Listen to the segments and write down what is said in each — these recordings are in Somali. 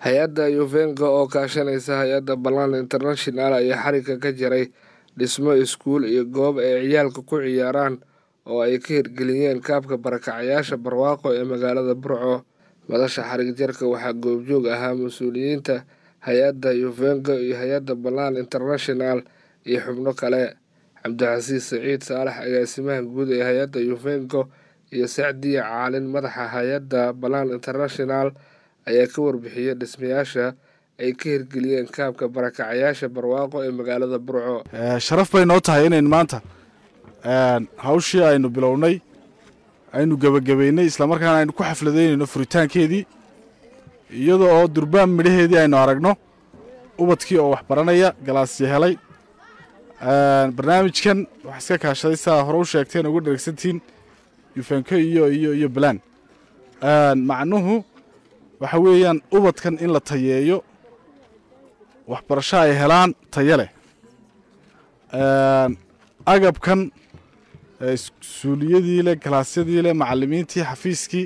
hay-adda Yuvenga oo kaashanaysa hay-adda Ballan International ayaa xariga ka jaray dhismo iskuul iyo goob ay ciyaalka ku ciyaaraan oo ay ka hirgeliyeen kaabka barakacayaasha barwaaqo ee magaalada Burco. Madasha xarig jarka waxaa goobjoog ahaa mas'uuliyiinta hay-adda Yuvenga iyo hay-adda Ballan International iyo xubno kale. Cabdicasiis Saciid Saalax agaasimaha guud ee hay-adda Yuvenga iyo Sacdiya Caalin madaxa hay-adda Ballan International ayaa ka warbixiyay dhismayaasha ay ka hirgeliyeen kaabka barakacayaasha barwaaqo ee magaalada Burco. Sharaf bay noo tahay inaan maanta hawshii aynu bilownay aynu gabagabeynay isla markaana aynu ku xafladeynayno furitaankeedii iyadoo oo durbaan midhaheedii aynu aragno ubadkii oo wax baranaya galaasyo helay. Barnaamijkan waxa iska kaashaday saa hore u sheegteen ugu dheregsantiin Yuvenga iyo Ballan. Macnuhu waxa weeyaan ubadkan in la tayeeyo waxbarasho ay helaan tayo leh. Agabkan suuliyadii leh galaasyadii leh macallimiintii xafiiskii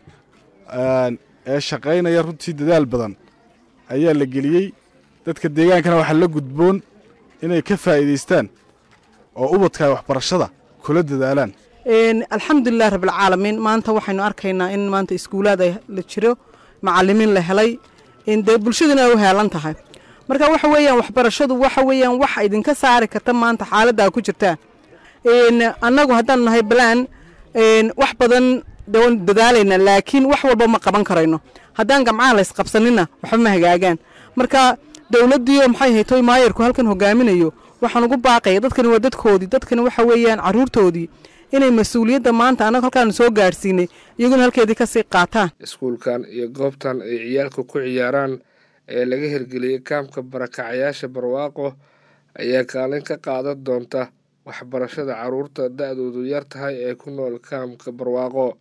ee shaqaynaya runtii dadaal badan ayaa la geliyey. Dadka deegaankana waxaa la gudboon inay ka faa'iidaystaan oo ubadka ay waxbarashada kula dadaalaan. alxamdulilah rabbilcaalamiin maanta waxaynu arkaynaa in maanta iskuulaad la jiro macallimiin la helay dee bulshaduna u heelan tahay. marka waxa weeyaan waxbarashadu waxa weeyaan wax idinka saari karta maanta xaaladda ku jirtaan. annagu haddaan nahay Ballan wax badan dadaalayna laakiin wax walba ma qaban karayno haddaan gamcaha la isqabsanina waxba ma hagaagaan. marka dawladii maxay haytay maayirku halkan hogaaminayo waxaan ugu baaqay dadkani waa dadkoodii dadkani waxa weeyaan caruurtoodii inay mas'uuliyadda maanta anaga halkaan soo gaarsiinay iyaguna halkeedii ka sii qaataan. Iskuulkan iyo goobtan ay ciyaalku ku ciyaaraan ee laga hirgeliyay kaabka barakacayaasha barwaaqo ayaa kaalin ka qaadan doonta waxbarashada carruurta da'doodu yar tahay ee ku nool kaabka barwaaqo.